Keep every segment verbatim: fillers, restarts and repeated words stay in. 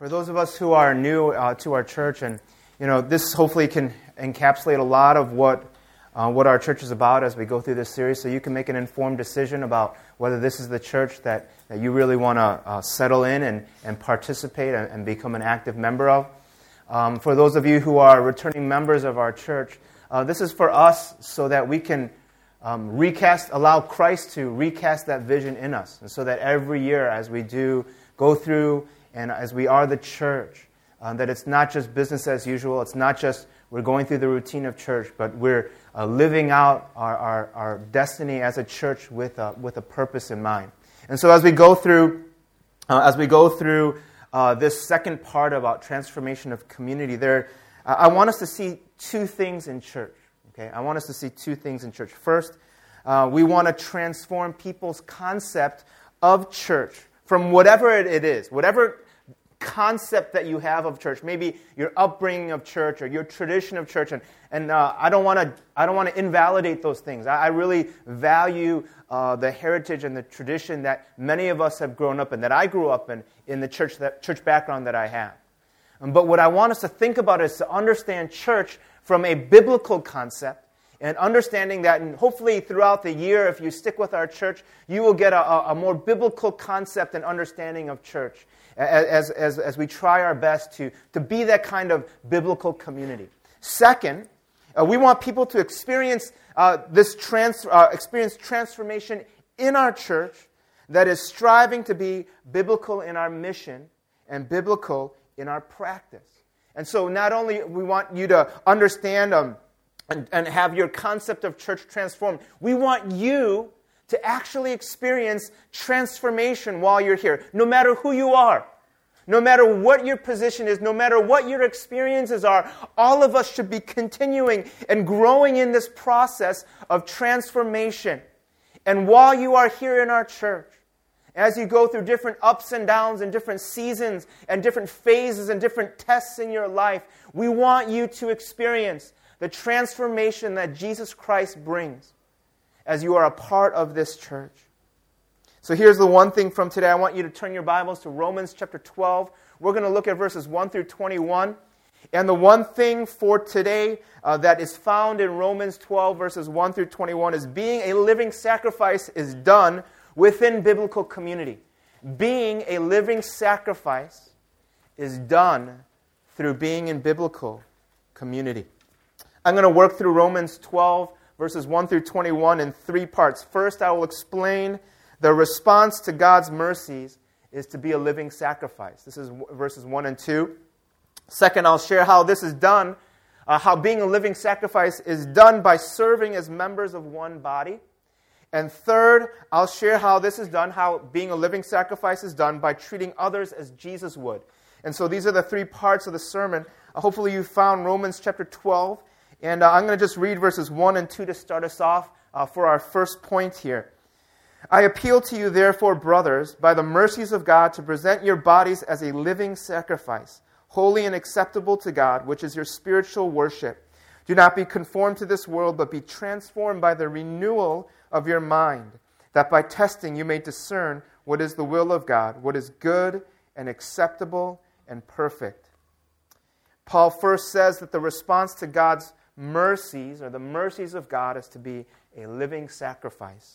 For those of us who are new uh, to our church, and you know, this hopefully can encapsulate a lot of what uh, what our church is about as we go through this series, so you can make an informed decision about whether this is the church that, that you really want to uh, settle in and, and participate and, and become an active member of. Um, for those of you who are returning members of our church, uh, this is for us so that we can um, recast, allow Christ to recast that vision in us, and so that every year as we do go through and as we are the church, uh, that it's not just business as usual, it's not just we're going through the routine of church, but we're uh, living out our, our, our destiny as a church with a, with a purpose in mind. And so as we go through, uh, as we go through uh, this second part about transformation of community, there, uh, I want us to see two things in church. Okay, I want us to see two things in church. First, uh, we want to transform people's concept of church from whatever it is, whatever concept that you have of church, maybe your upbringing of church or your tradition of church, and and uh, I don't want to I don't want to invalidate those things. I, I really value uh, the heritage and the tradition that many of us have grown up in, that I grew up in, in the church that church background that I have. Um, but what I want us to think about is to understand church from a biblical concept, and understanding that, and hopefully throughout the year, if you stick with our church, you will get a, a more biblical concept and understanding of church as, as, as we try our best to, to be that kind of biblical community. Second, uh, we want people to experience uh, this trans, uh, experience transformation in our church that is striving to be biblical in our mission and biblical in our practice. And so not only we want you to understand um, and, and have your concept of church transformed, we want you to actually experience transformation while you're here, no matter who you are, no matter what your position is, no matter what your experiences are. All of us should be continuing and growing in this process of transformation. And while you are here in our church, as you go through different ups and downs and different seasons and different phases and different tests in your life, we want you to experience the transformation that Jesus Christ brings as you are a part of this church. So here's the one thing from today. I want you to turn your Bibles to Romans chapter twelve. We're going to look at verses one through twenty-one. And the one thing for today uh, that is found in Romans twelve, verses one through twenty-one, is being a living sacrifice is done within biblical community. Being a living sacrifice is done through being in biblical community. I'm going to work through Romans twelve, verses one through twenty-one in three parts. First, I will explain the response to God's mercies is to be a living sacrifice. This is verses one and two. Second, I'll share how this is done, uh, how being a living sacrifice is done by serving as members of one body. And third, I'll share how this is done, how being a living sacrifice is done by treating others as Jesus would. And so these are the three parts of the sermon. Uh, hopefully you found Romans chapter twelve. And uh, I'm going to just read verses one and two to start us off uh, for our first point here. I appeal to you, therefore, brothers, by the mercies of God, to present your bodies as a living sacrifice, holy and acceptable to God, which is your spiritual worship. Do not be conformed to this world, but be transformed by the renewal of your mind, that by testing you may discern what is the will of God, what is good and acceptable and perfect. Paul first says that the response to God's mercies, or the mercies of God, is to be a living sacrifice.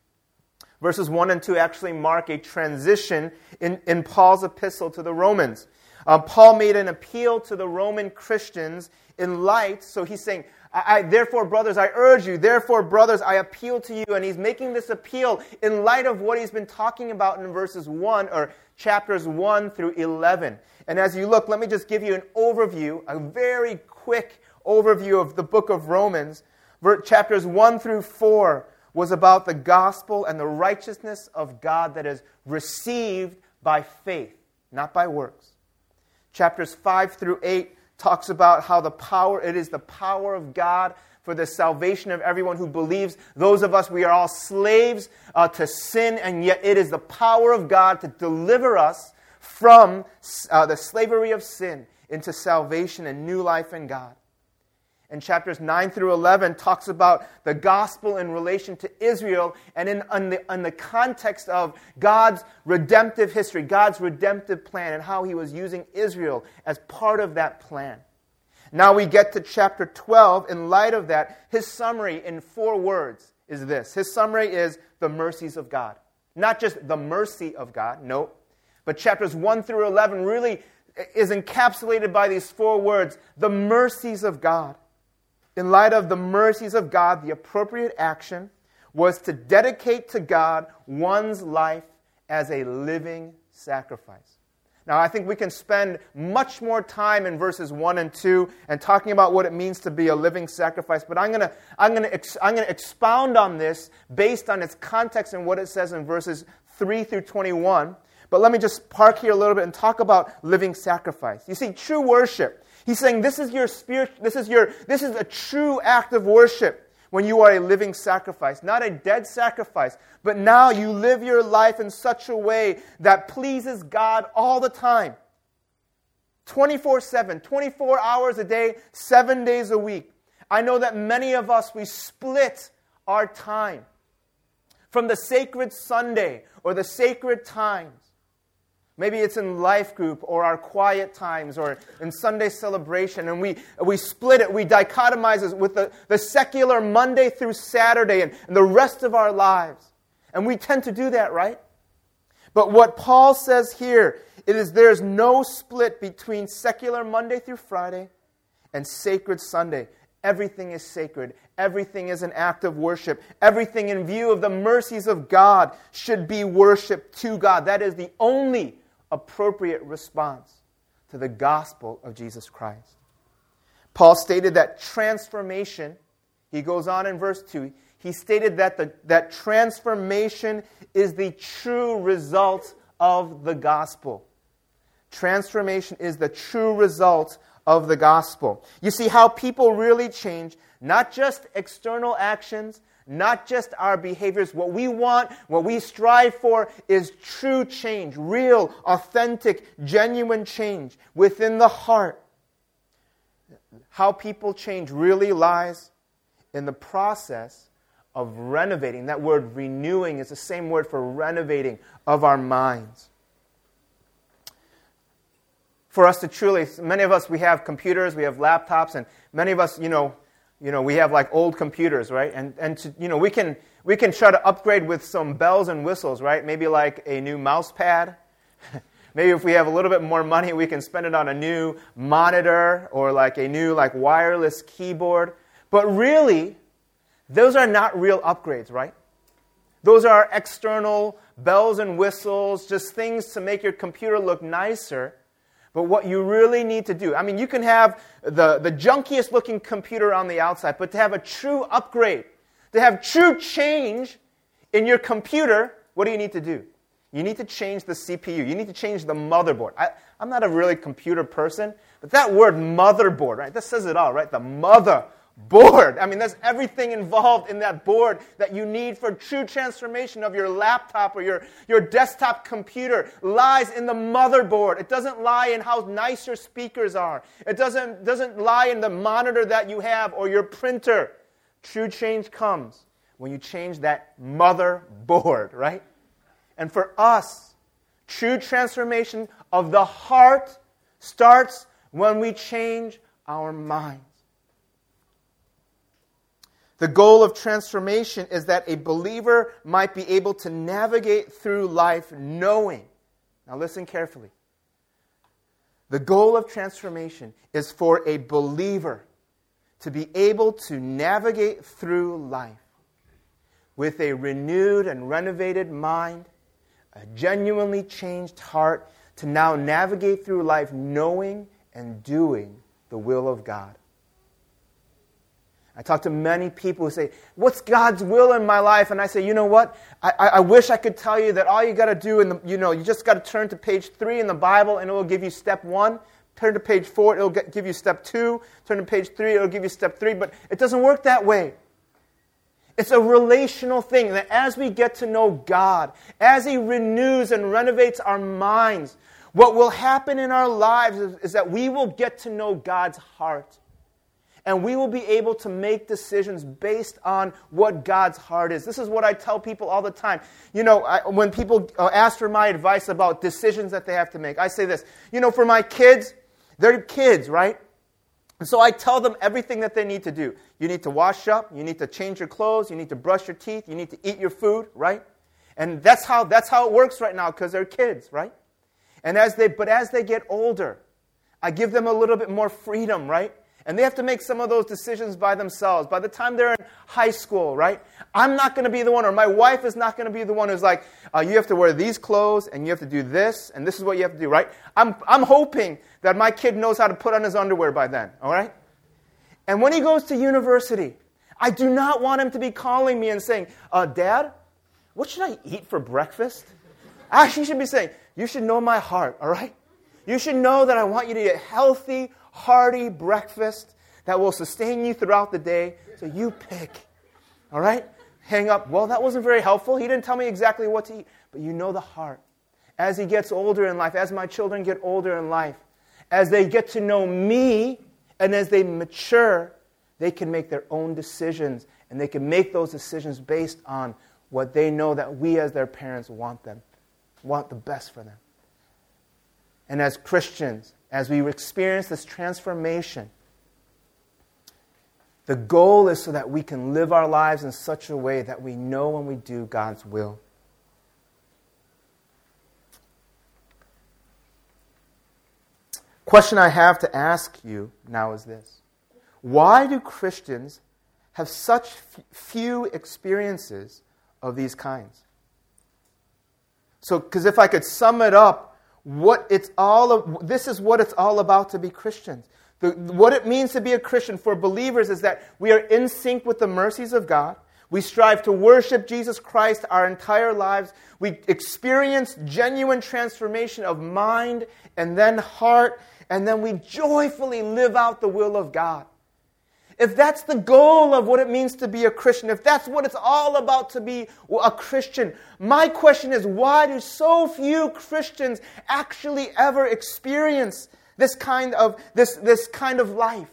Verses one and two actually mark a transition in, in Paul's epistle to the Romans. Uh, Paul made an appeal to the Roman Christians in light, so he's saying, I, I, therefore, brothers, I urge you, therefore, brothers, I appeal to you. And he's making this appeal in light of what he's been talking about in verses one, or chapters one through eleven. And as you look, let me just give you an overview, a very quick overview of the book of Romans. Chapters one through four was about the gospel and the righteousness of God that is received by faith, not by works. Chapters five through eight talks about how the power, it is the power of God for the salvation of everyone who believes. Those of us, we are all slaves uh, to sin, and yet it is the power of God to deliver us from uh, the slavery of sin into salvation and new life in God. in chapters nine through eleven talks about the gospel in relation to Israel and in, in, the, in the context of God's redemptive history, God's redemptive plan, and how he was using Israel as part of that plan. Now we get to chapter twelve. In light of that, his summary in four words is this. His summary is the mercies of God. Not just the mercy of God, no, but chapters one through eleven really is encapsulated by these four words, the mercies of God. In light of the mercies of God, the appropriate action was to dedicate to God one's life as a living sacrifice. Now, I think we can spend much more time in verses one and two and talking about what it means to be a living sacrifice, but I'm going to I'm going to ex- I'm going to expound on this based on its context and what it says in verses three through twenty-one. But let me just park here a little bit and talk about living sacrifice. You see, true worship. He's saying this is your spirit, this is your this is a true act of worship when you are a living sacrifice, not a dead sacrifice, but now you live your life in such a way that pleases God all the time. twenty-four seven, twenty-four hours a day, seven days a week. I know that many of us, we split our time from the sacred Sunday or the sacred times. Maybe it's in life group or our quiet times or in Sunday celebration. And we, we split it. We dichotomize it with the, the secular Monday through Saturday and, and the rest of our lives. And we tend to do that, right? But what Paul says here is there's no split between secular Monday through Friday and sacred Sunday. Everything is sacred. Everything is an act of worship. Everything in view of the mercies of God should be worship to God. That is the only appropriate response to the gospel of Jesus Christ. Paul stated that transformation, he goes on in verse two, he stated that the, that transformation is the true result of the gospel. Transformation is the true result of the gospel. You see how people really change, not just external actions, not just our behaviors. What we want, what we strive for is true change, real, authentic, genuine change within the heart. How people change really lies in the process of renovating. That word renewing is the same word for renovating of our minds. For us to truly, many of us, we have computers, we have laptops, and many of us, you know, You know, we have like old computers, right? And and to, you know, we can we can try to upgrade with some bells and whistles, right? Maybe like a new mouse pad. Maybe if we have a little bit more money, we can spend it on a new monitor or like a new like wireless keyboard. But really, those are not real upgrades, right? Those are external bells and whistles, just things to make your computer look nicer. But what you really need to do, I mean, you can have the, the junkiest looking computer on the outside, but to have a true upgrade, to have true change in your computer, what do you need to do? You need to change the C P U. You need to change the motherboard. I, I'm not a really computer person, but that word motherboard, right, that says it all, right? The motherboard. I mean, there's everything involved in that board that you need for true transformation of your laptop or your, your desktop computer lies in the motherboard. It doesn't lie in how nice your speakers are. It doesn't, doesn't lie in the monitor that you have or your printer. True change comes when you change that motherboard, right? And for us, true transformation of the heart starts when we change our minds. The goal of transformation is that a believer might be able to navigate through life knowing. Now listen carefully. The goal of transformation is for a believer to be able to navigate through life with a renewed and renovated mind, a genuinely changed heart, to now navigate through life knowing and doing the will of God. I talk to many people who say, what's God's will in my life? And I say, you know what? I, I, I wish I could tell you that all you got to do, in the, you know, you just got to turn to page three in the Bible and it will give you step one. Turn to page four, it'll get, give you step two. Turn to page three, it'll give you step three. But it doesn't work that way. It's a relational thing that as we get to know God, as He renews and renovates our minds, what will happen in our lives is, is that we will get to know God's heart. And we will be able to make decisions based on what God's heart is. This is what I tell people all the time. You know, I, when people uh, ask for my advice about decisions that they have to make, I say this. You know, for my kids, they're kids, right? And so I tell them everything that they need to do. You need to wash up. You need to change your clothes. You need to brush your teeth. You need to eat your food, right? And that's how that's how it works right now because they're kids, right? And as they but as they get older, I give them a little bit more freedom, right? And they have to make some of those decisions by themselves. By the time they're in high school, right? I'm not going to be the one, or my wife is not going to be the one who's like, uh, you have to wear these clothes, and you have to do this, and this is what you have to do, right? I'm I'm hoping that my kid knows how to put on his underwear by then, all right? And when he goes to university, I do not want him to be calling me and saying, uh, Dad, what should I eat for breakfast? Actually, he should be saying, you should know my heart, all right? You should know that I want you to eat healthy, hearty breakfast that will sustain you throughout the day. So you pick. All right? Hang up. Well, that wasn't very helpful. He didn't tell me exactly what to eat. But you know the heart. As he gets older in life, as my children get older in life, as they get to know me, and as they mature, they can make their own decisions. And they can make those decisions based on what they know that we as their parents want them, want the best for them. And as Christians, as we experience this transformation, the goal is so that we can live our lives in such a way that we know when we do God's will. Question I have to ask you now is this. Why do Christians have such f- few experiences of these kinds? So, because if I could sum it up, What it's all, this is what it's all about to be Christians. The, what it means to be a Christian for believers is that we are in sync with the mercies of God. We strive to worship Jesus Christ our entire lives. We experience genuine transformation of mind and then heart, and then we joyfully live out the will of God. If that's the goal of what it means to be a Christian, if that's what it's all about to be a Christian, my question is, why do so few Christians actually ever experience this kind of this, this kind of life?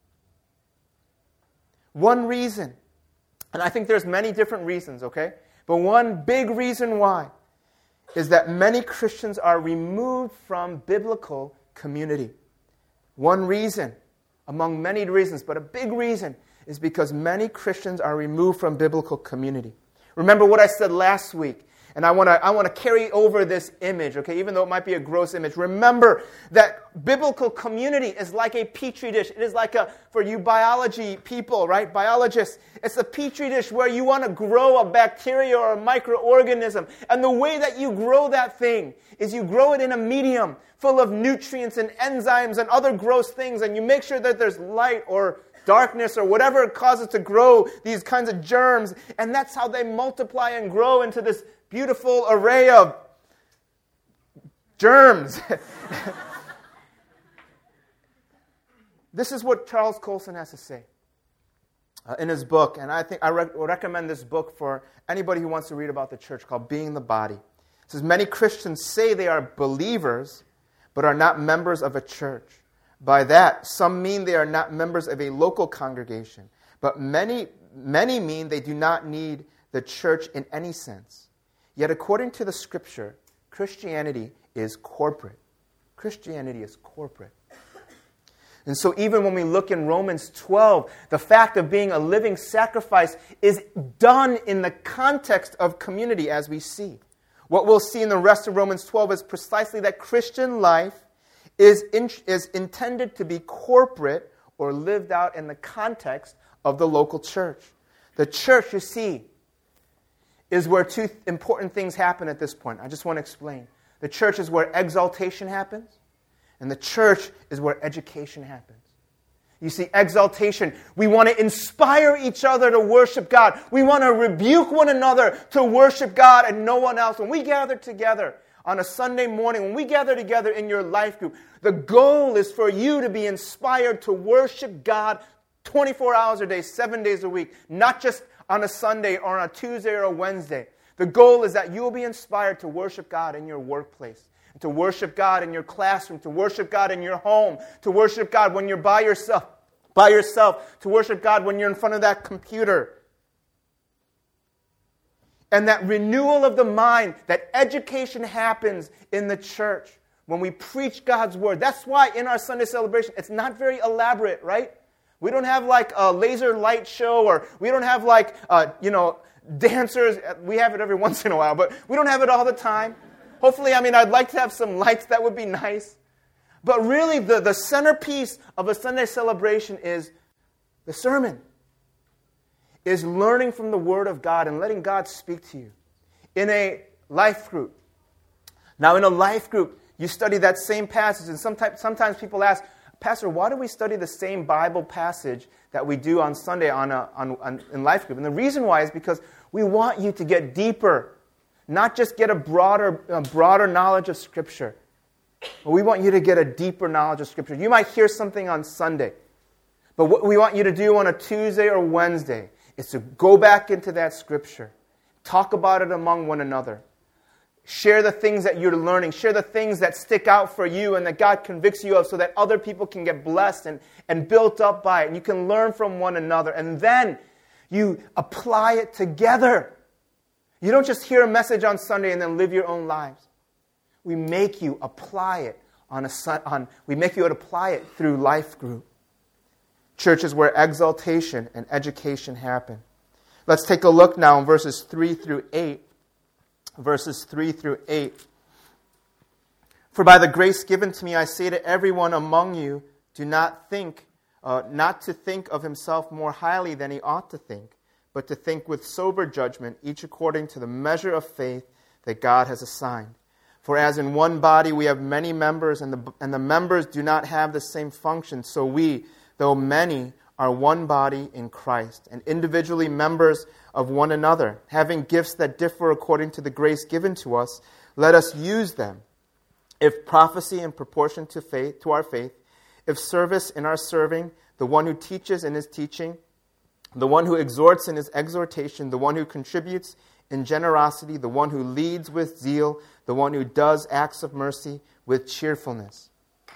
One reason, and I think there's many different reasons, okay? But one big reason why is that many Christians are removed from biblical community. One reason, among many reasons, but a big reason is because many Christians are removed from biblical community. Remember what I said last week, and I want to I want to carry over this image, okay, even though it might be a gross image. Remember that biblical community is like a petri dish. It is like a, for you biology people, right, biologists, it's a petri dish where you want to grow a bacteria or a microorganism. And the way that you grow that thing is you grow it in a medium full of nutrients and enzymes and other gross things, and you make sure that there's light or darkness or whatever it causes to grow these kinds of germs, and that's how they multiply and grow into this beautiful array of germs. This is what Charles Colson has to say uh, in his book, and I think I re- recommend this book for anybody who wants to read about the church, called Being the Body. It says, many Christians say they are believers, but are not members of a church. By that, some mean they are not members of a local congregation, but many, many mean they do not need the church in any sense. Yet according to the Scripture, Christianity is corporate. Christianity is corporate. And so even when we look in Romans twelve, the fact of being a living sacrifice is done in the context of community, as we see. What we'll see in the rest of Romans twelve is precisely that Christian life is, in, is intended to be corporate or lived out in the context of the local church. The church, you see, is where two important things happen at this point. I just want to explain. The church is where exaltation happens, and the church is where education happens. You see, exaltation, we want to inspire each other to worship God. We want to rebuke one another to worship God and no one else. When we gather together on a Sunday morning, when we gather together in your life group, the goal is for you to be inspired to worship God twenty-four hours a day, seven days a week, not just on a Sunday or on a Tuesday or a Wednesday. The goal is that you will be inspired to worship God in your workplace, to worship God in your classroom, to worship God in your home, to worship God when you're by yourself by yourself to worship God when you're in front of that computer. And that renewal of the mind, that education happens in the church when we preach God's word. That's why in our Sunday celebration, it's not very elaborate, right? We don't have like a laser light show, or we don't have like, uh, you know, dancers. We have it every once in a while, but we don't have it all the time. Hopefully, I mean, I'd like to have some lights. That would be nice. But really, the, the centerpiece of a Sunday celebration is the sermon, is learning from the Word of God and letting God speak to you. In a life group. Now, in a life group, you study that same passage, and sometimes, sometimes people ask, Pastor, why do we study the same Bible passage that we do on Sunday on, a, on, on in life group? And the reason why is because we want you to get deeper, not just get a broader, a broader knowledge of Scripture. But we want you to get a deeper knowledge of Scripture. You might hear something on Sunday, but what we want you to do on a Tuesday or Wednesday is to go back into that Scripture, talk about it among one another, share the things that you're learning, share the things that stick out for you and that God convicts you of so that other people can get blessed and, and built up by it, and you can learn from one another. And then you apply it together. You don't just hear a message on Sunday and then live your own lives. We make you apply it on a on. We make you apply it through life group. Churches where exaltation and education happen. Let's take a look now in verses three through eight. Verses three through eight. For by the grace given to me, I say to everyone among you, do not think, uh, not to think of himself more highly than he ought to think, but to think with sober judgment, each according to the measure of faith that God has assigned. For as in one body we have many members, and the, and the members do not have the same function, so we, though many, are one body in Christ, and individually members of one another. Having gifts that differ according to the grace given to us, let us use them. If prophecy in proportion to faith, to our faith, if service in our serving, the one who teaches in his teaching, the one who exhorts in his exhortation, the one who contributes in generosity, the one who leads with zeal, the one who does acts of mercy with cheerfulness.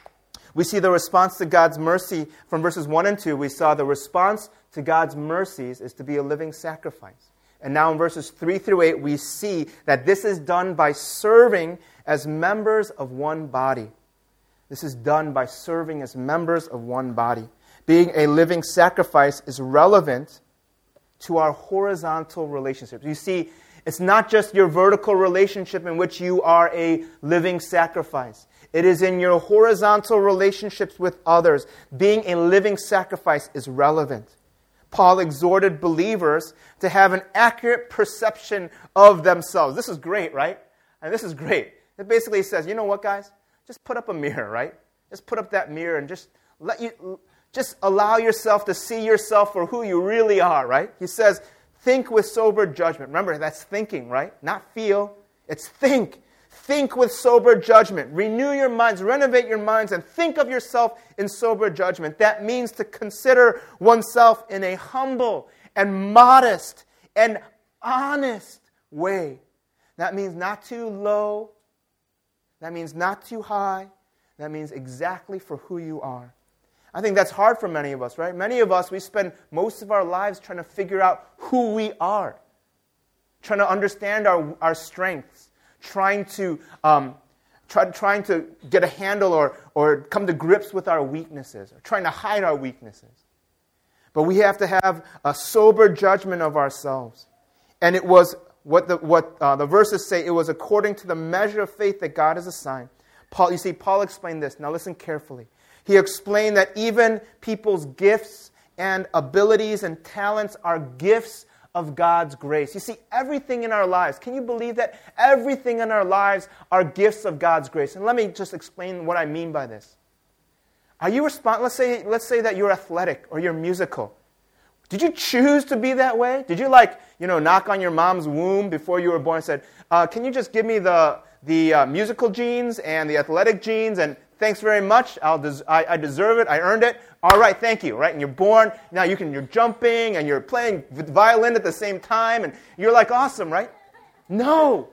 We see the response to God's mercy from verses one and two. We saw the response to God's mercies is to be a living sacrifice. And now in verses three through eight, we see that this is done by serving as members of one body. This is done by serving as members of one body. Being a living sacrifice is relevant to our horizontal relationships. You see, it's not just your vertical relationship in which you are a living sacrifice. It is in your horizontal relationships with others. Being a living sacrifice is relevant. Paul exhorted believers to have an accurate perception of themselves. This is great, right? And this is great. It basically says, you know what, guys? Just put up a mirror, right? Just put up that mirror and just let you, just allow yourself to see yourself for who you really are, right? He says, think with sober judgment. Remember, that's thinking, right? Not feel. It's think. Think with sober judgment. Renew your minds, renovate your minds, and think of yourself in sober judgment. That means to consider oneself in a humble and modest and honest way. That means not too low. That means not too high. That means exactly for who you are. I think that's hard for many of us, right? Many of us, we spend most of our lives trying to figure out who we are, trying to understand our, our strengths, trying to um, try, trying to get a handle or, or come to grips with our weaknesses, or trying to hide our weaknesses. But we have to have a sober judgment of ourselves. And it was what the what uh, the verses say, it was according to the measure of faith that God has assigned. Paul, you see, Paul explained this. Now listen carefully. He explained that even people's gifts and abilities and talents are gifts of God's grace. You see, everything in our lives, can you believe that? Everything in our lives are gifts of God's grace. And let me just explain what I mean by this. Are you respond? Let's say, let's say that you're athletic or you're musical. Did you choose to be that way? Did you like, you know, knock on your mom's womb before you were born and said, uh, can you just give me the the uh, musical genes and the athletic genes, and thanks very much. I'll des- I, I deserve it. I earned it. All right, thank you. Right, and you're born now. You can. You're jumping and you're playing violin at the same time, and you're like awesome, right? No.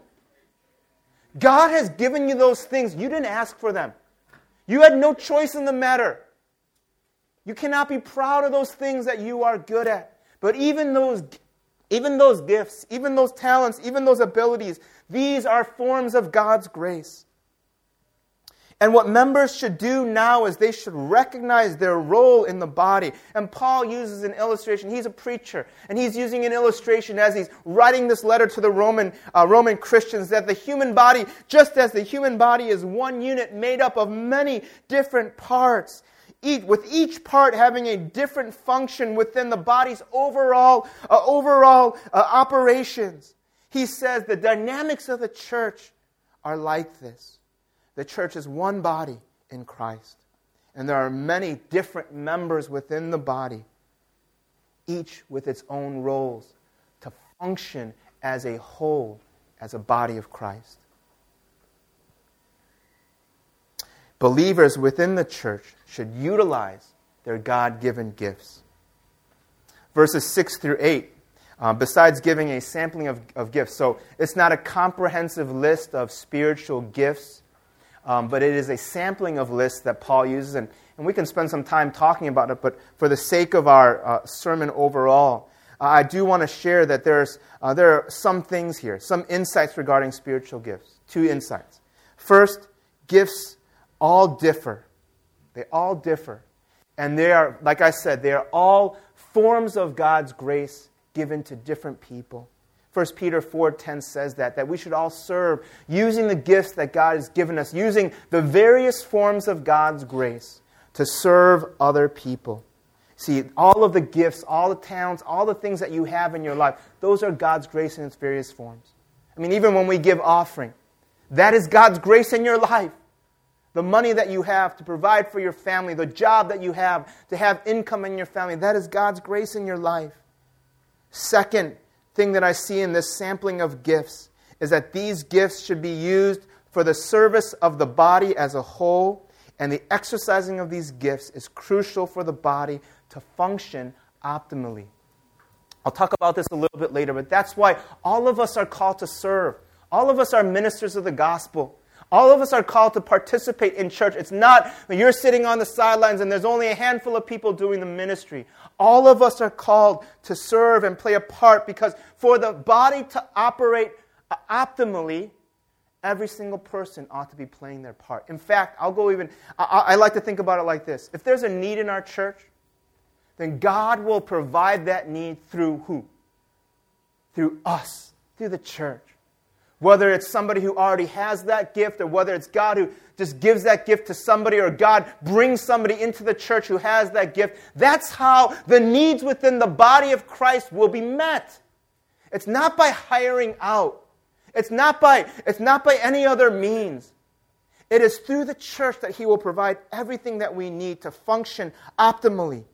God has given you those things. You didn't ask for them. You had no choice in the matter. You cannot be proud of those things that you are good at. But even those, even those gifts, even those talents, even those abilities, these are forms of God's grace. And what members should do now is they should recognize their role in the body. And Paul uses an illustration. He's a preacher, and he's using an illustration as he's writing this letter to the Roman uh, Roman Christians that the human body, just as the human body is one unit made up of many different parts, each, with each part having a different function within the body's overall uh, overall uh, operations. He says the dynamics of the church are like this. The church is one body in Christ. And there are many different members within the body, each with its own roles, to function as a whole, as a body of Christ. Believers within the church should utilize their God-given gifts. Verses six through eight, uh, besides giving a sampling of, of gifts, so it's not a comprehensive list of spiritual gifts, Um, but it is a sampling of lists that Paul uses, and, and we can spend some time talking about it, but for the sake of our uh, sermon overall, uh, I do want to share that there's uh, there are some things here, some insights regarding spiritual gifts. Two insights. First, gifts all differ. They all differ. And they are, like I said, they are all forms of God's grace given to different people. First Peter four ten says that, that we should all serve using the gifts that God has given us, using the various forms of God's grace to serve other people. See, all of the gifts, all the talents, all the things that you have in your life, those are God's grace in its various forms. I mean, even when we give offering, that is God's grace in your life. The money that you have to provide for your family, the job that you have to have income in your family, that is God's grace in your life. Second thing that I see in this sampling of gifts is that these gifts should be used for the service of the body as a whole, and the exercising of these gifts is crucial for the body to function optimally. I'll talk about this a little bit later, but that's why all of us are called to serve. All of us are ministers of the gospel. All of us are called to participate in church. It's not that you're sitting on the sidelines and there's only a handful of people doing the ministry. All of us are called to serve and play a part, because for the body to operate optimally, every single person ought to be playing their part. In fact, I'll go even, I, I like to think about it like this. If there's a need in our church, then God will provide that need through who? Through us, through the church. Whether it's somebody who already has that gift, or whether it's God who just gives that gift to somebody, or God brings somebody into the church who has that gift. That's how the needs within the body of Christ will be met. It's not by hiring out. It's not by, it's not by any other means. It is through the church that He will provide everything that we need to function optimally.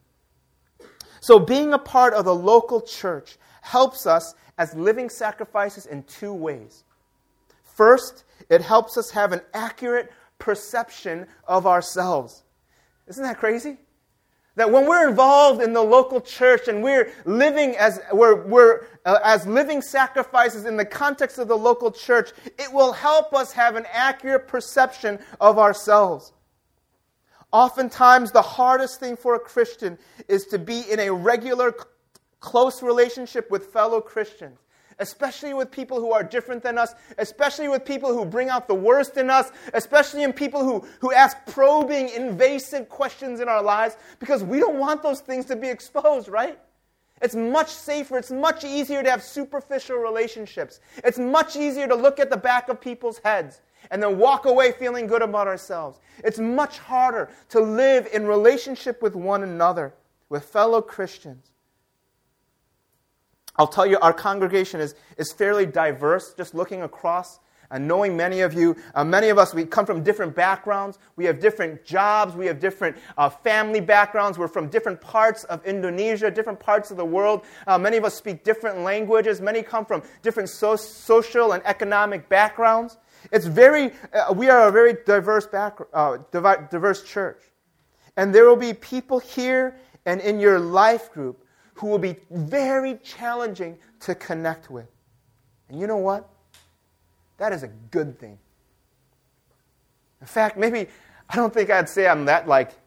So being a part of the local church helps us as living sacrifices in two ways. First, it helps us have an accurate perception of ourselves. Isn't that crazy? That when we're involved in the local church and we're living as we're, we're uh, as living sacrifices in the context of the local church, it will help us have an accurate perception of ourselves. Oftentimes, the hardest thing for a Christian is to be in a regular, close relationship with fellow Christians, especially with people who are different than us, especially with people who bring out the worst in us, especially in people who, who ask probing, invasive questions in our lives, because we don't want those things to be exposed, right? It's much safer, it's much easier to have superficial relationships. It's much easier to look at the back of people's heads and then walk away feeling good about ourselves. It's much harder to live in relationship with one another, with fellow Christians. I'll tell you, our congregation is, is fairly diverse, just looking across and knowing many of you. Uh, many of us, we come from different backgrounds. We have different jobs. We have different uh, family backgrounds. We're from different parts of Indonesia, different parts of the world. Uh, many of us speak different languages. Many come from different so- social and economic backgrounds. It's very, uh, we are a very diverse, back, uh, diverse church. And there will be people here and in your life group who will be very challenging to connect with. And you know what? That is a good thing. In fact, maybe, I don't think I'd say I'm that like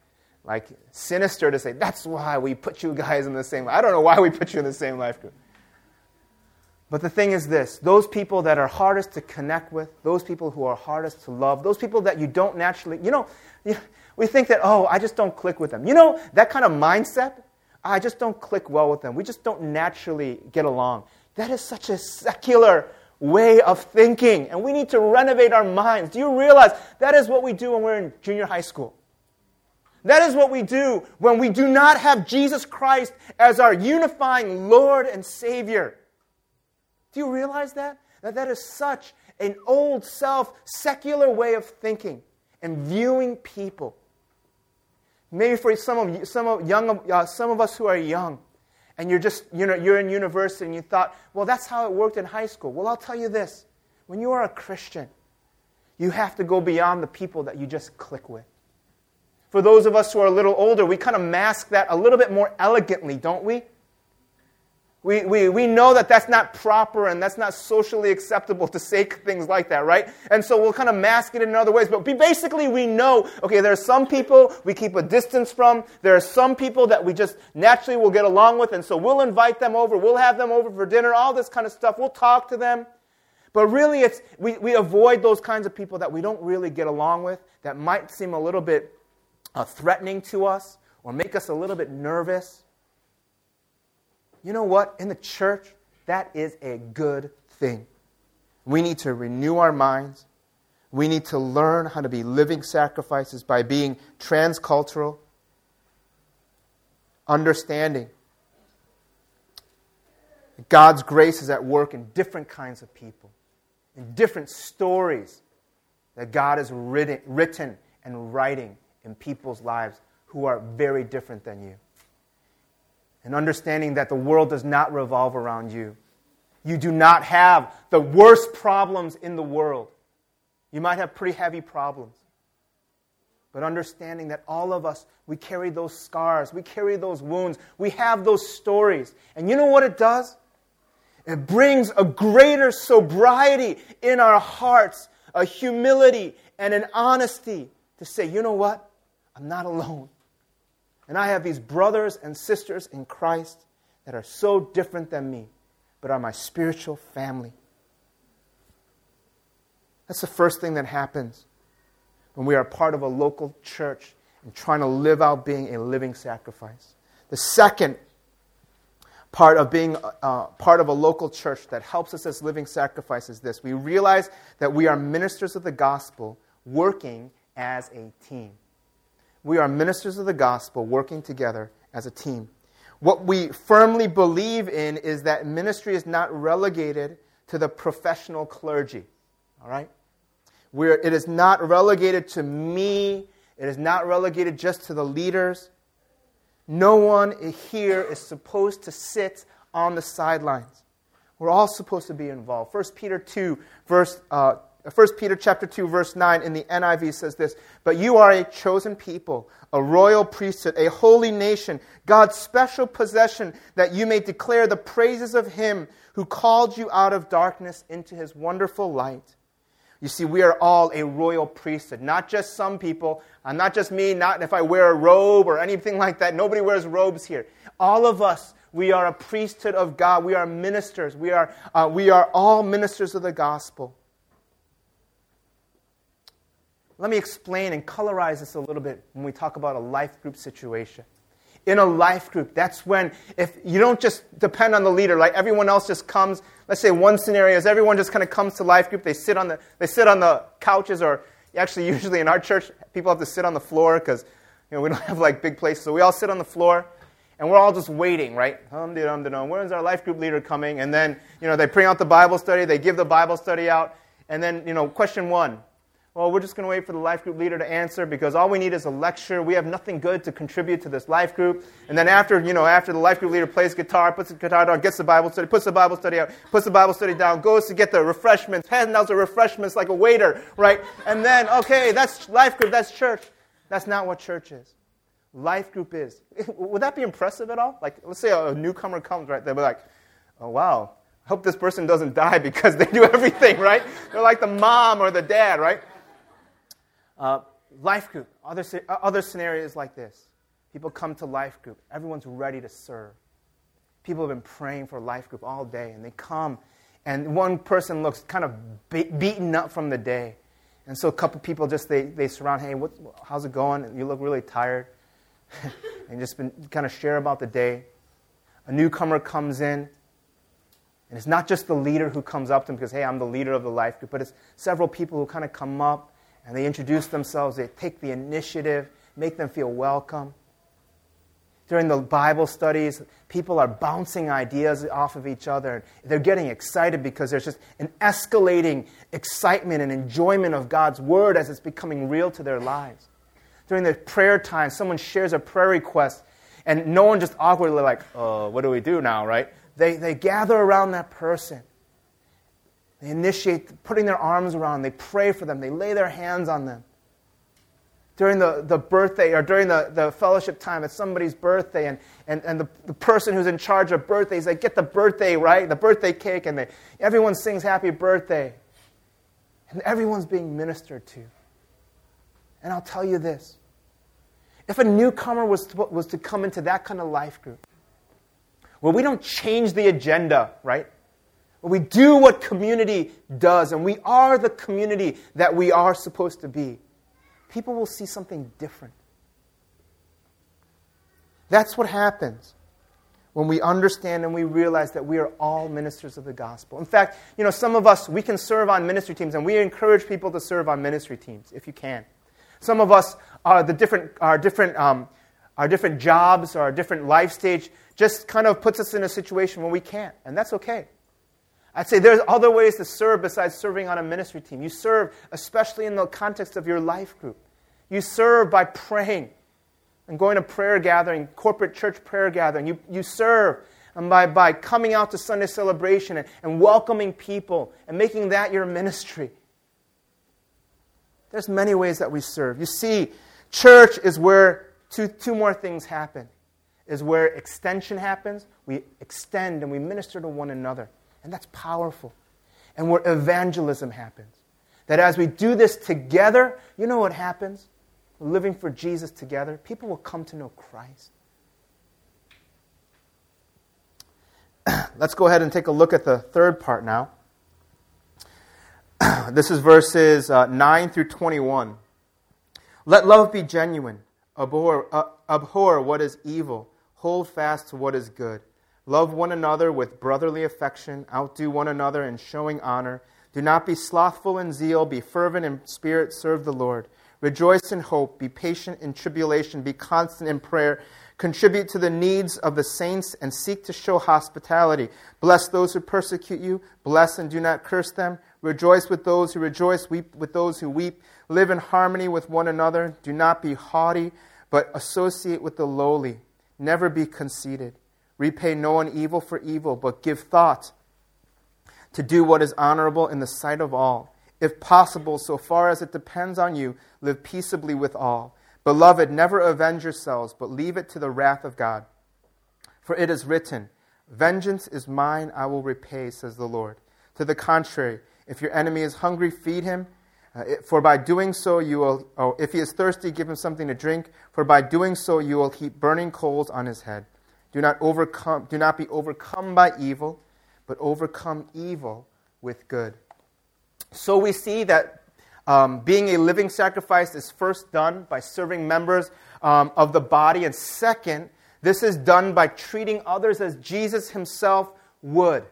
like sinister to say, that's why we put you guys in the same, I don't know why we put you in the same life group. But the thing is this, those people that are hardest to connect with, those people who are hardest to love, those people that you don't naturally, you know, we think that, oh, I just don't click with them. You know, that kind of mindset, I just don't click well with them. We just don't naturally get along. That is such a secular way of thinking, and we need to renovate our minds. Do you realize that is what we do when we're in junior high school? That is what we do when we do not have Jesus Christ as our unifying Lord and Savior. Do you realize that? That that is such an old self, secular way of thinking and viewing people. Maybe for some of you, some of young, uh, some of us who are young, and you're just, you know, you're in university and you thought, well, that's how it worked in high school. Well, I'll tell you this: when you are a Christian, you have to go beyond the people that you just click with. For those of us who are a little older, we kind of mask that a little bit more elegantly, don't we? We, we, we know that that's not proper and that's not socially acceptable to say things like that, right? And so we'll kind of mask it in other ways. But we, basically we know, okay, there are some people we keep a distance from. There are some people that we just naturally will get along with. And so we'll invite them over. We'll have them over for dinner, all this kind of stuff. We'll talk to them. But really it's we, we avoid those kinds of people that we don't really get along with, that might seem a little bit uh, threatening to us or make us a little bit nervous. You know what? In the church, that is a good thing. We need to renew our minds. We need to learn how to be living sacrifices by being transcultural, understanding God's grace is at work in different kinds of people, in different stories that God has written, written and writing in people's lives who are very different than you. And understanding that the world does not revolve around you. You do not have the worst problems in the world. You might have pretty heavy problems. But understanding that all of us, we carry those scars, we carry those wounds, we have those stories. And you know what it does? It brings a greater sobriety in our hearts, a humility and an honesty to say, you know what? I'm not alone. And I have these brothers and sisters in Christ that are so different than me, but are my spiritual family. That's the first thing that happens when we are part of a local church and trying to live out being a living sacrifice. The second part of being uh, part of a local church that helps us as living sacrifice is this. We realize that we are ministers of the gospel working as a team. We are ministers of the gospel working together as a team. What we firmly believe in is that ministry is not relegated to the professional clergy. All right? We're, it is not relegated to me. It is not relegated just to the leaders. No one here is supposed to sit on the sidelines. We're all supposed to be involved. First Peter two, verse uh, First Peter chapter two, verse nine in the N I V says this: "But you are a chosen people, a royal priesthood, a holy nation, God's special possession, that you may declare the praises of Him who called you out of darkness into His wonderful light." You see, we are all a royal priesthood, not just some people, uh, not just me, not if I wear a robe or anything like that. Nobody wears robes here. All of us, we are a priesthood of God. We are ministers. We are, uh, we are all ministers of the gospel. Let me explain and colorize this a little bit when we talk about a life group situation. In a life group, that's when, if you don't just depend on the leader, like everyone else just comes. Let's say one scenario is everyone just kind of comes to life group. They sit on the they sit on the couches, or actually usually in our church, people have to sit on the floor because you know we don't have like big places. So we all sit on the floor, and we're all just waiting, right? Hum de dum de dum. When's our life group leader coming? And then you know they bring out the Bible study. They give the Bible study out, and then you know question one. Well, we're just going to wait for the life group leader to answer because all we need is a lecture. We have nothing good to contribute to this life group. And then after, you know, after the life group leader plays guitar, puts the guitar down, gets the Bible study, puts the Bible study out, puts the Bible study down, goes to get the refreshments, hands out the refreshments like a waiter, right? And then, okay, that's life group, that's church. That's not what church is. Life group is. Would that be impressive at all? Like, let's say a newcomer comes, right? They'll be like, oh, wow, I hope this person doesn't die because they do everything, right? They're like the mom or the dad, right? Uh, life group, other, other scenarios like this. People come to life group. Everyone's ready to serve. People have been praying for life group all day, and they come, and one person looks kind of be- beaten up from the day. And so a couple people just, they, they surround, hey, what, how's it going? And you look really tired. And just been kind of share about the day. A newcomer comes in, and it's not just the leader who comes up to him because, hey, I'm the leader of the life group, but it's several people who kind of come up, and they introduce themselves, they take the initiative, make them feel welcome. During the Bible studies, people are bouncing ideas off of each other. They're getting excited because there's just an escalating excitement and enjoyment of God's Word as it's becoming real to their lives. During the prayer time, someone shares a prayer request, and no one just awkwardly like, uh, what do we do now, right? They, they gather around that person. They initiate putting their arms around them. They pray for them. They lay their hands on them. During the, the birthday or during the, the fellowship time, it's somebody's birthday, and, and, and the, the person who's in charge of birthdays, they get the birthday, right? The birthday cake, and they, everyone sings happy birthday. And everyone's being ministered to. And I'll tell you this. If a newcomer was to, was to come into that kind of life group, where we don't change the agenda, right? Where we do what community does, and we are the community that we are supposed to be, people will see something different. That's what happens when we understand and we realize that we are all ministers of the gospel. In fact, you know, some of us, we can serve on ministry teams, and we encourage people to serve on ministry teams, if you can. Some of us, are the different, our different, um, our different jobs, or our different life stage, just kind of puts us in a situation where we can't, and that's okay. I'd say there's other ways to serve besides serving on a ministry team. You serve, especially in the context of your life group. You serve by praying and going to prayer gathering, corporate church prayer gathering. You, you serve and by, by coming out to Sunday celebration and, and welcoming people and making that your ministry. There's many ways that we serve. You see, church is where two, two more things happen. Is where extension happens. We extend and we minister to one another. And that's powerful. And where evangelism happens. That as we do this together, you know what happens? We're living for Jesus together. People will come to know Christ. Let's go ahead and take a look at the third part now. This is verses uh, nine through twenty-one. Let love be genuine. Abhor, uh, abhor what is evil. Hold fast to what is good. Love one another with brotherly affection. Outdo one another in showing honor. Do not be slothful in zeal. Be fervent in spirit. Serve the Lord. Rejoice in hope. Be patient in tribulation. Be constant in prayer. Contribute to the needs of the saints and seek to show hospitality. Bless those who persecute you. Bless and do not curse them. Rejoice with those who rejoice. Weep with those who weep. Live in harmony with one another. Do not be haughty, but associate with the lowly. Never be conceited. Repay no one evil for evil, but give thought to do what is honorable in the sight of all. If possible, so far as it depends on you, live peaceably with all. Beloved, never avenge yourselves, but leave it to the wrath of God. For it is written, vengeance is mine, I will repay, says the Lord. To the contrary, if your enemy is hungry, feed him. Uh, for by doing so you will, oh, if he is thirsty, give him something to drink. For by doing so you will heap burning coals on his head. Do not overcome, do not be overcome by evil, but overcome evil with good. So we see that um, being a living sacrifice is first done by serving members um, of the body, and second, this is done by treating others as Jesus himself would.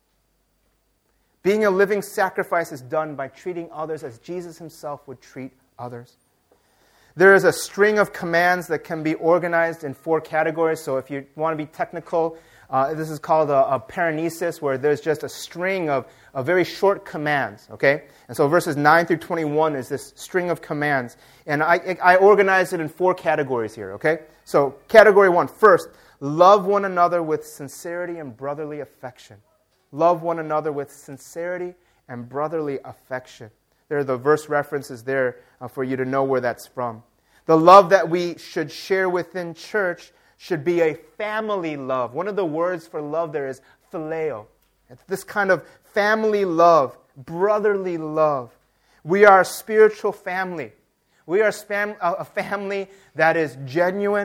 Being a living sacrifice is done by treating others as Jesus himself would treat others. There is a string of commands that can be organized in four categories. So if you want to be technical, uh, this is called a, a paranesis, where there's just a string of, of very short commands. Okay, and so verses nine through twenty-one is this string of commands, and I, I organized it in four categories here. Okay, so category one, first, love one another with sincerity and brotherly affection. Love one another with sincerity and brotherly affection. There are the verse references there uh, for you to know where that's from. The love that we should share within church should be a family love. One of the words for love there is phileo. It's this kind of family love, brotherly love. We are a spiritual family. We are a family that is genuine,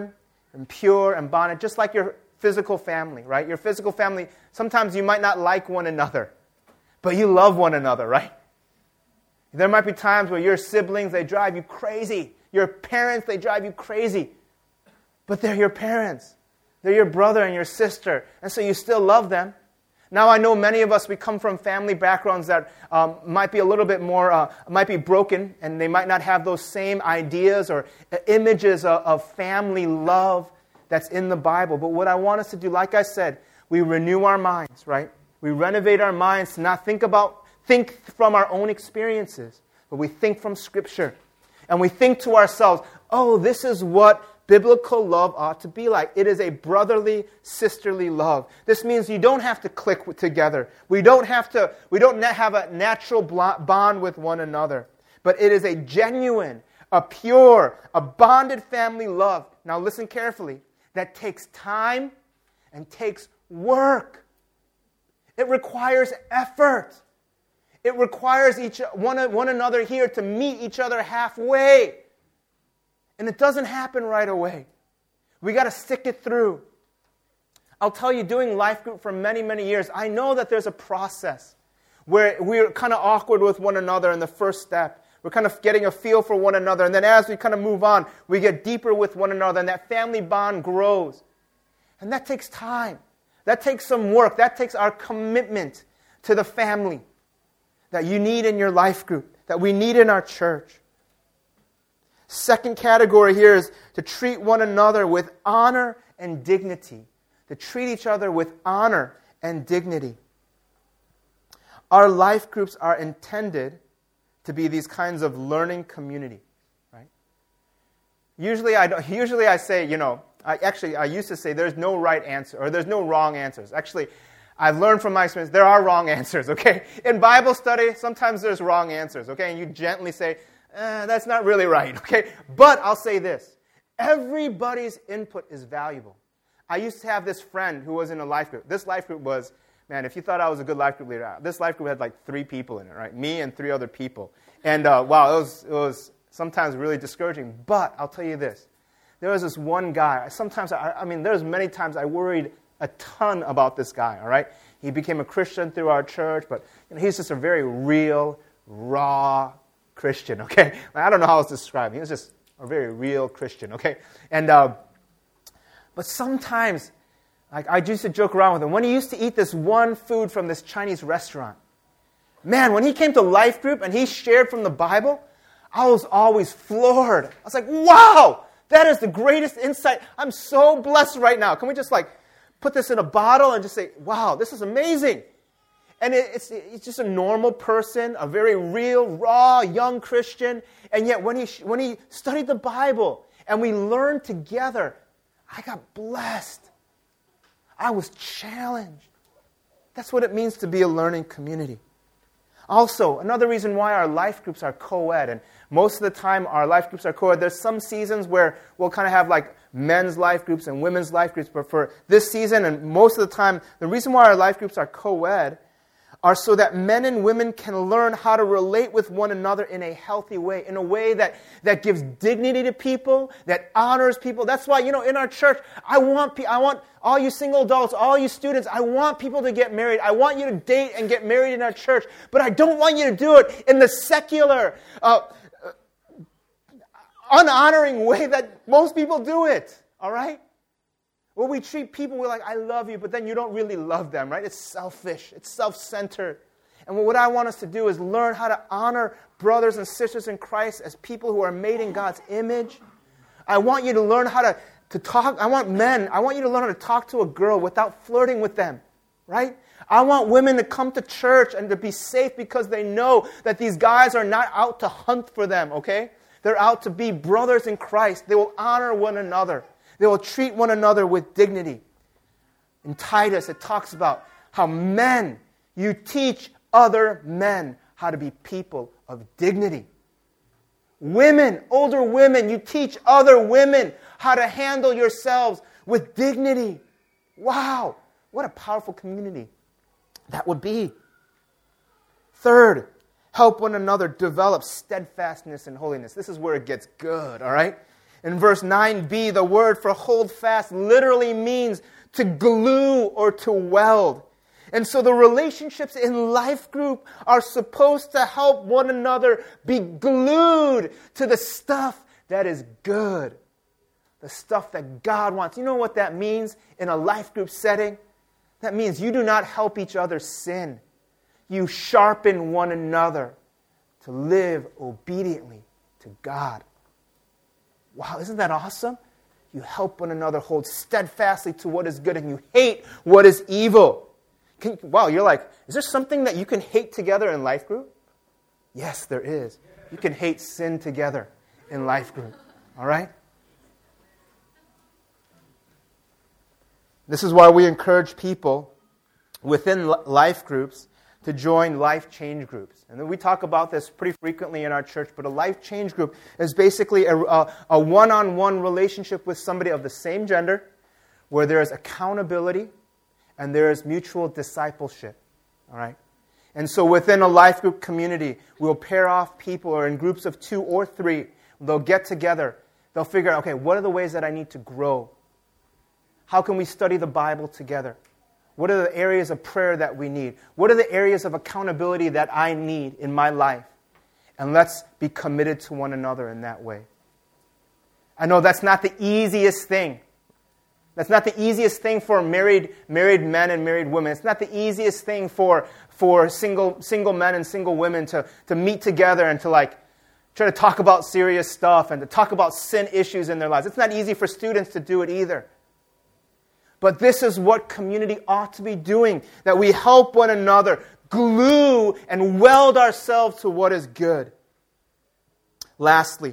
and pure and bonded, just like your physical family, right? Your physical family, sometimes you might not like one another, but you love one another, right? There might be times where your siblings, they drive you crazy. Your parents, they drive you crazy. But they're your parents. They're your brother and your sister. And so you still love them. Now I know many of us, we come from family backgrounds that um, might be a little bit more, uh, might be broken, and they might not have those same ideas or images of, of family love that's in the Bible. But what I want us to do, like I said, we renew our minds, right? We renovate our minds to not think about, think from our own experiences, but we think from Scripture. And we think to ourselves, oh, this is what biblical love ought to be like. It is a brotherly, sisterly love. This means you don't have to click together. We don't have to, we don't have a natural bond with one another. But it is a genuine, a pure, a bonded family love. Now listen carefully. That takes time and takes work. It requires effort. It requires each one, one another here to meet each other halfway. And it doesn't happen right away. We got to stick it through. I'll tell you, doing life group for many, many years, I know that there's a process where we're kind of awkward with one another in the first step. We're kind of getting a feel for one another. And then as we kind of move on, we get deeper with one another, and that family bond grows. And that takes time. That takes some work. That takes our commitment to the family that you need in your life group, that we need in our church. Second category here is to treat one another with honor and dignity. To treat each other with honor and dignity. Our life groups are intended to be these kinds of learning community, right? Usually I don't, usually I say, you know, I actually I used to say there's no right answer or there's no wrong answers. Actually, I've learned from my experience there are wrong answers, okay? In Bible study, sometimes there's wrong answers, okay? And you gently say, eh, that's not really right, okay? But I'll say this. Everybody's input is valuable. I used to have this friend who was in a life group. This life group was, man, if you thought I was a good life group leader, this life group had like three people in it, right? Me and three other people. And uh, wow, it was, it was sometimes really discouraging. But I'll tell you this. There was this one guy. Sometimes, I, I mean, there's many times I worried a ton about this guy, all right? He became a Christian through our church, but you know, he's just a very real, raw Christian, okay? I don't know how else to describe him. He was just a very real Christian, okay? And uh, but sometimes, like I used to joke around with him, when he used to eat this one food from this Chinese restaurant, man, when he came to life group and he shared from the Bible, I was always floored. I was like, wow, that is the greatest insight. I'm so blessed right now. Can we just like put this in a bottle and just say, wow, this is amazing. And it, it's, it's just a normal person, a very real, raw, young Christian. And yet when he, when he studied the Bible and we learned together, I got blessed. I was challenged. That's what it means to be a learning community. Also, another reason why our life groups are co-ed, and most of the time our life groups are co-ed, there's some seasons where we'll kind of have like men's life groups and women's life groups, but for this season and most of the time, the reason why our life groups are co-ed are so that men and women can learn how to relate with one another in a healthy way, in a way that, that gives dignity to people, that honors people. That's why, you know, in our church, I want pe- I want all you single adults, all you students, I want people to get married. I want you to date and get married in our church, but I don't want you to do it in the secular, uh, unhonoring way that most people do it, all right? Where we treat people, we're like, I love you, but then you don't really love them, right? It's selfish. It's self-centered. And what I want us to do is learn how to honor brothers and sisters in Christ as people who are made in God's image. I want you to learn how to, to talk. I want men, I want you to learn how to talk to a girl without flirting with them, right? I want women to come to church and to be safe because they know that these guys are not out to hunt for them, okay? They're out to be brothers in Christ. They will honor one another. They will treat one another with dignity. In Titus, it talks about how men, you teach other men how to be people of dignity. Women, older women, you teach other women how to handle yourselves with dignity. Wow, what a powerful community that would be. Third, help one another develop steadfastness and holiness. This is where it gets good, all right? In verse nine b, the word for hold fast literally means to glue or to weld. And so the relationships in life group are supposed to help one another be glued to the stuff that is good. The stuff that God wants. You know what that means in a life group setting? That means you do not help each other sin. You sharpen one another to live obediently to God. Wow, isn't that awesome? You help one another hold steadfastly to what is good and you hate what is evil. Can, wow, you're like, is there something that you can hate together in life group? Yes, there is. You can hate sin together in life group. All right? This is why we encourage people within life groups to join life change groups. And we talk about this pretty frequently in our church, but a life change group is basically a, a, a one-on-one relationship with somebody of the same gender where there is accountability and there is mutual discipleship. All right? And so within a life group community, we'll pair off people or in groups of two or three. They'll get together. They'll figure out, okay, what are the ways that I need to grow? How can we study the Bible together? What are the areas of prayer that we need? What are the areas of accountability that I need in my life? And let's be committed to one another in that way. I know that's not the easiest thing. That's not the easiest thing for married married men and married women. It's not the easiest thing for, for single single men and single women to, to meet together and to like try to talk about serious stuff and to talk about sin issues in their lives. It's not easy for students to do it either. But this is what community ought to be doing, that we help one another glue and weld ourselves to what is good. Lastly,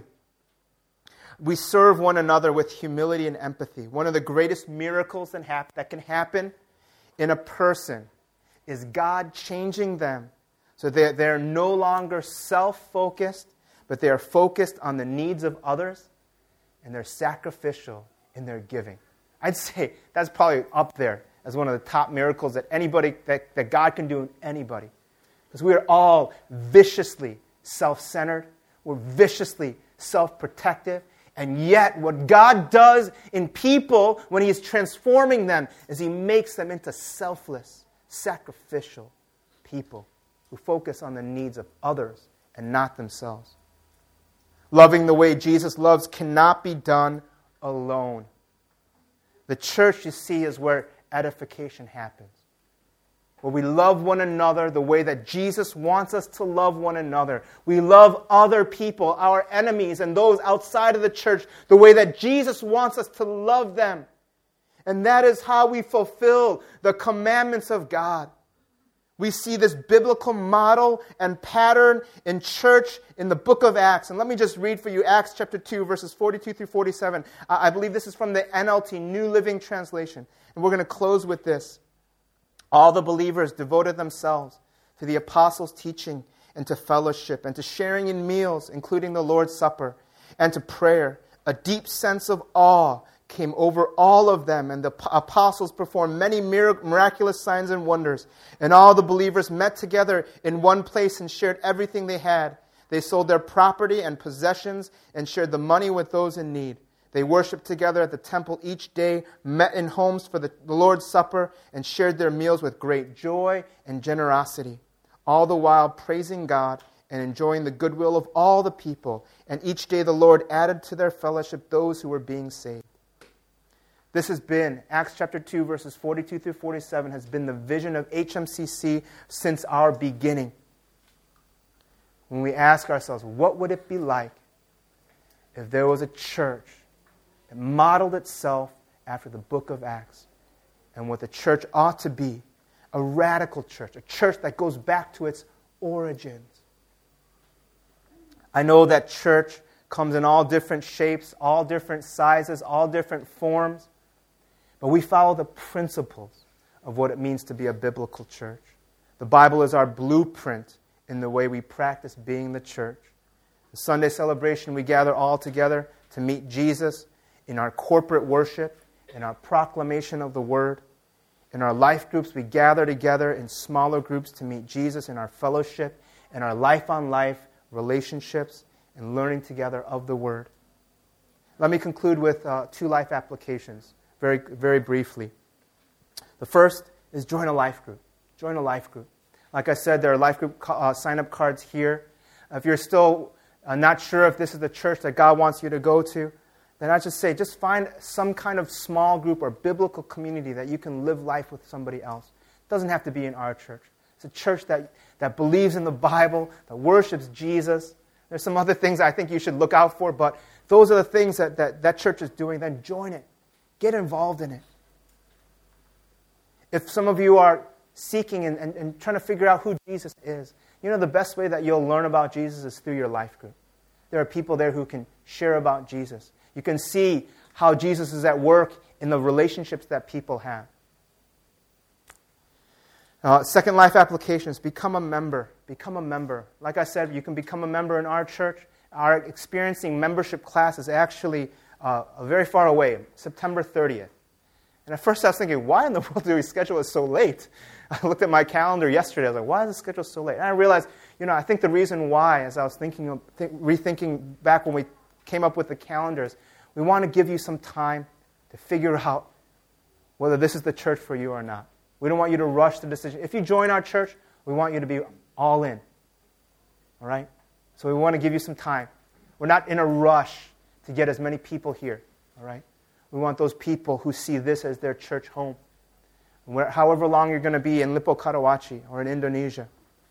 we serve one another with humility and empathy. One of the greatest miracles that, hap- that can happen in a person is God changing them so they're, they're no longer self-focused, but they are focused on the needs of others, and they're sacrificial in their giving. I'd say that's probably up there as one of the top miracles that anybody that, that God can do in anybody. Because we are all viciously self-centered. We're viciously self-protective. And yet what God does in people when He is transforming them is He makes them into selfless, sacrificial people who focus on the needs of others and not themselves. Loving the way Jesus loves cannot be done alone. The church, you see, is where edification happens. Where we love one another the way that Jesus wants us to love one another. We love other people, our enemies, and those outside of the church the way that Jesus wants us to love them. And that is how we fulfill the commandments of God. We see this biblical model and pattern in church in the book of Acts. And let me just read for you Acts chapter two, verses forty-two through forty-seven. I believe this is from the N L T, New Living Translation. And we're going to close with this. All the believers devoted themselves to the apostles' teaching and to fellowship and to sharing in meals, including the Lord's Supper, and to prayer. A deep sense of awe came over all of them, and the apostles performed many miraculous signs and wonders. And all the believers met together in one place and shared everything they had. They sold their property and possessions and shared the money with those in need. They worshiped together at the temple each day, met in homes for the Lord's Supper, and shared their meals with great joy and generosity, all the while praising God and enjoying the goodwill of all the people. And each day the Lord added to their fellowship those who were being saved. This has been, Acts chapter two, verses forty-two through forty-seven, has been the vision of H M C C since our beginning. When we ask ourselves, what would it be like if there was a church that modeled itself after the book of Acts and what the church ought to be, a radical church, a church that goes back to its origins. I know that church comes in all different shapes, all different sizes, all different forms. But we follow the principles of what it means to be a biblical church. The Bible is our blueprint in the way we practice being the church. The Sunday celebration, we gather all together to meet Jesus in our corporate worship, in our proclamation of the Word. In our life groups, we gather together in smaller groups to meet Jesus in our fellowship, in our life-on-life relationships, and learning together of the Word. Let me conclude with uh, two life applications, very, very briefly. The first is join a life group. Join a life group. Like I said, there are life group uh, sign-up cards here. If you're still uh, not sure if this is the church that God wants you to go to, then I just say, just find some kind of small group or biblical community that you can live life with somebody else. It doesn't have to be in our church. It's a church that, that believes in the Bible, that worships Jesus. There's some other things I think you should look out for, but those are the things that that, that church is doing. Then join it. Get involved in it. If some of you are seeking and, and, and trying to figure out who Jesus is, you know the best way that you'll learn about Jesus is through your life group. There are people there who can share about Jesus. You can see how Jesus is at work in the relationships that people have. Uh, second life application is become a member. Become a member. Like I said, you can become a member in our church. Our experiencing membership class is actually uh, very far away, September thirtieth. And at first I was thinking, why in the world do we schedule it so late? I looked at my calendar yesterday. I was like, why is the schedule so late? And I realized, you know, I think the reason why, as I was thinking, of, th- rethinking back when we came up with the calendars, we want to give you some time to figure out whether this is the church for you or not. We don't want you to rush the decision. If you join our church, we want you to be all in. All right? So we want to give you some time. We're not in a rush to get as many people here. All right? We want those people who see this as their church home. Where, however long you're going to be in Lippo Karawaci or in Indonesia.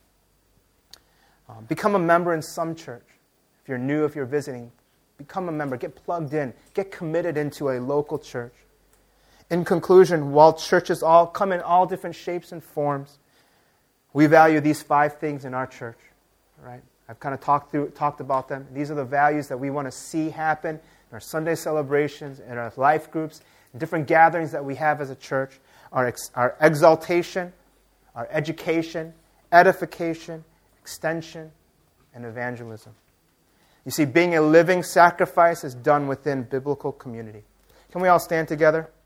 Um, become a member in some church. If you're new, if you're visiting, become a member. Get plugged in. Get committed into a local church. In conclusion, while churches all come in all different shapes and forms, we value these five things in our church. All right? I've kind of talked through, talked about them. These are the values that we want to see happen in our Sunday celebrations, in our life groups, in different gatherings that we have as a church. Our, ex, our exaltation, our education, edification, extension, and evangelism. You see, being a living sacrifice is done within biblical community. Can we all stand together?